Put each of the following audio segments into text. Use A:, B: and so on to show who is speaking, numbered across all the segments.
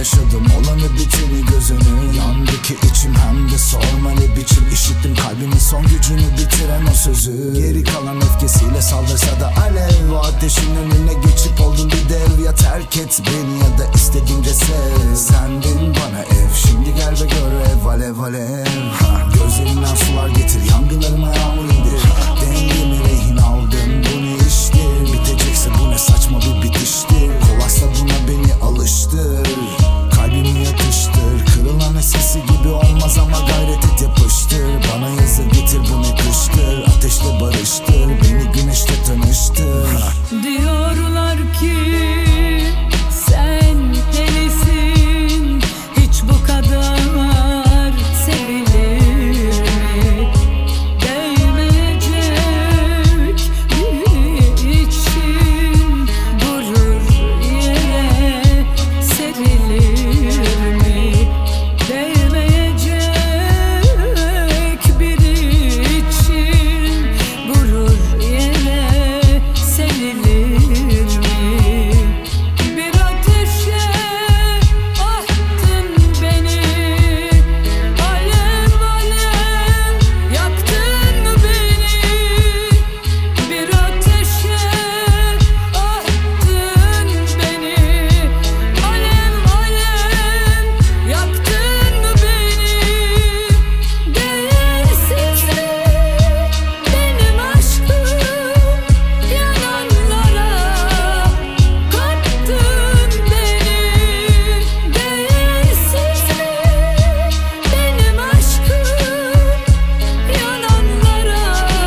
A: yaşadım olanı biteni gözünü. Yandı ki içim hem de sorma ne biçim. İşittim kalbimin son gücünü bitiren o sözü. Geri kalan öfkesiyle saldırsa da alev. O ateşin önüne geçip oldun bir dev. Ya terk et beni ya da istediğince sev. Sendin bana ev, şimdi gel ve gör ev alev alev. Gözlerinden sular getir, yangınlarıma yağmur indir. Dengemi rehin aldım, bu ne iştir? Bitecekse bu ne saçma bir bitiştir. Kolaysa buna beni alıştır, kalbimi yatıştır. Kırılan eskisi gibi olmaz ama gayret et yapıştır. Bana yazı getir, bu ne kıştır? Ateşle barıştır, beni güneşle tanıştır.
B: Diyorlar ki sen delisin, hiç bu kadar sevilir mi? Değmeyecek bir için durur yere serilir mi? Değmeyecek bir için durur yere serilir mi? Bir ateşe attın beni, alev alev yaktın beni. Bir ateşe attın beni, alev alev yaktın beni. Değersizlik benim aşkım, yananlara kattın beni. Değersizlik benim aşkım, yananlara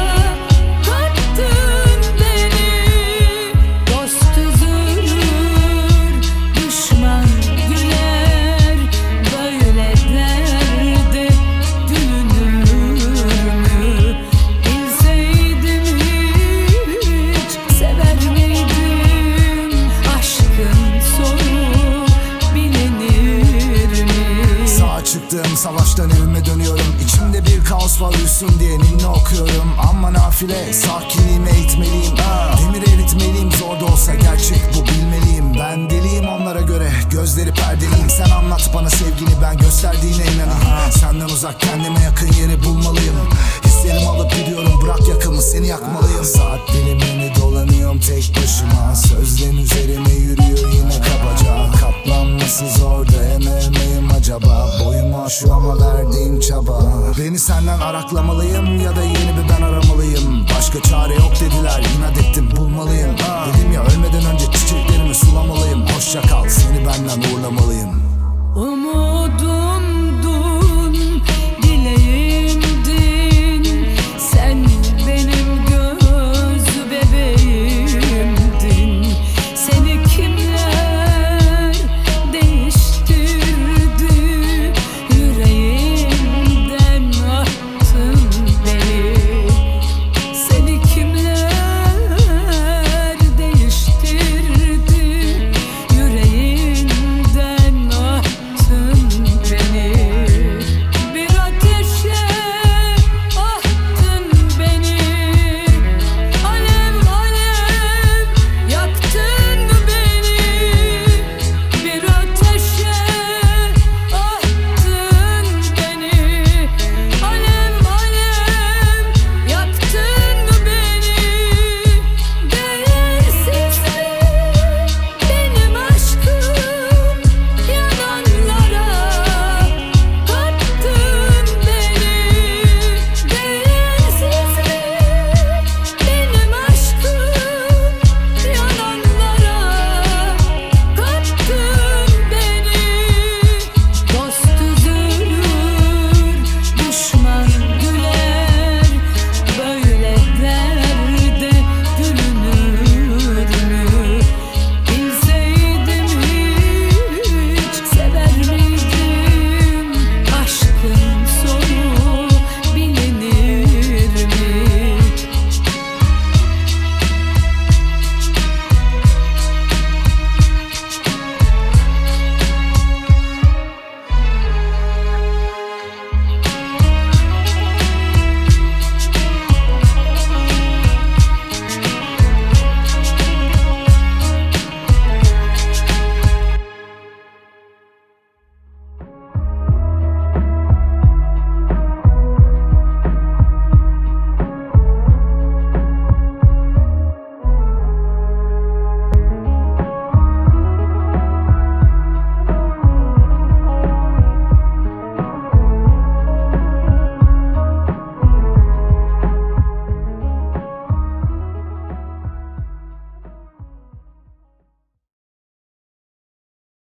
B: kattın beni. Dost üzülür, düşman güler, böyle derde gülünür mü? Bilseydim hiç sever miydim? Aşkın sonu bilinir mi?
A: Sağa çıktığım savaştan evime dönüyorum. İçimde bir kaos var, uyusun diye ninni okuyorum. Ama nafile sakinliğimi eğitmeliyim. Demir eritmeliyim, zor da olsa gerçek bu, bilmeliyim. Ben deliyim onlara göre, gözleri perdeliyim. Sen anlat bana sevgini, ben gösterdiğine inanayım. Senden uzak kendime yakın yeri bulmalıyım. Hislerimi alıp gidiyorum, bırak yakımı, seni yakmalıyım. Saat dilimini dolanıyorum tek başıma. Sözlerin üzerime yürüyor yine kabaca. Katlanması zor da emer miyim acaba? Boyuma şu ama verdiğim çaba. Beni senden araklamalıyım ya da yeni bir ben aramalıyım. Başka çare yok dediler, inat ettim bulmalıyım. Dedim ya ölmeden önce çiçeklerimi sulamalıyım. Hoşça kal, seni benden uğurlamalıyım.
B: Umudum